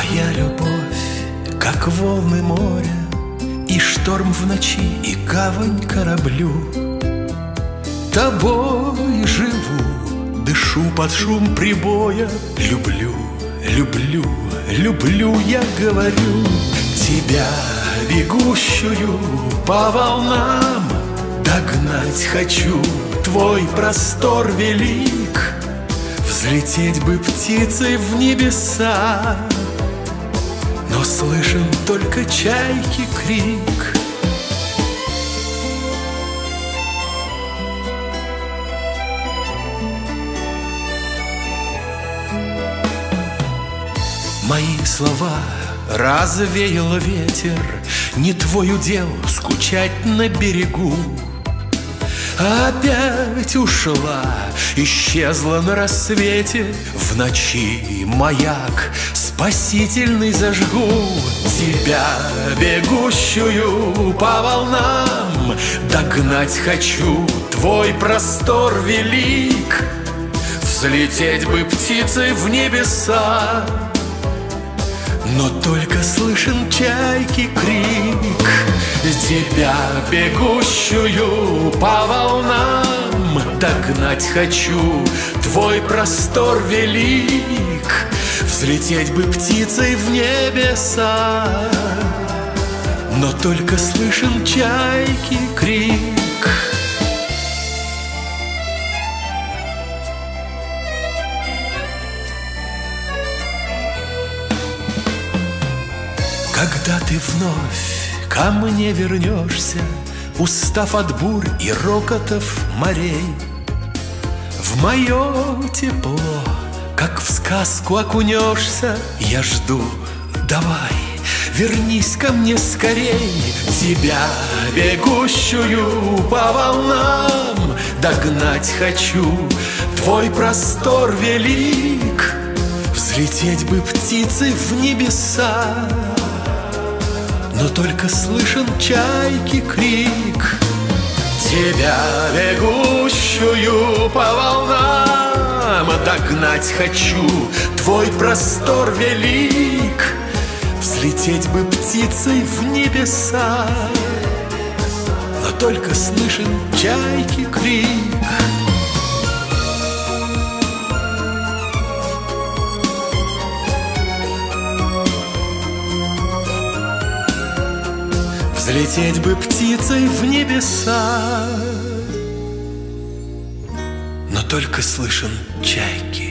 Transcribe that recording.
Твоя любовь, как волны моря, и шторм в ночи, и гавань кораблю. Тобой живу, дышу под шум прибоя. Люблю, люблю, люблю, я говорю. Тебя, бегущую по волнам, догнать хочу, твой простор велик. Взлететь бы птицей в небеса, но слышен только чайки крик. Мои слова развеял ветер, не твой удел скучать на берегу. Опять ушла, исчезла на рассвете. В ночи маяк спасительный зажгу. Тебя, бегущую по волнам, догнать хочу, твой простор велик. Взлететь бы птицей в небеса, но только слышен чайки крик. Тебя, бегущую по волнам, догнать хочу, твой простор велик. Взлететь бы птицей в небеса, но только слышен чайки крик. Когда ты вновь ко мне вернешься, устав от бурь и рокотов морей, в мое тепло, как в сказку окунешься, я жду, давай, вернись ко мне скорей. Тебя, бегущую по волнам, догнать хочу, твой простор велик. Взлететь бы птицей в небеса, но только слышен чайки крик. Тебя, бегущую по волнам, догнать хочу, твой простор велик. Взлететь бы птицей в небеса, но только слышен чайки крик. Взлететь бы птицей в небеса, но только слышен чайки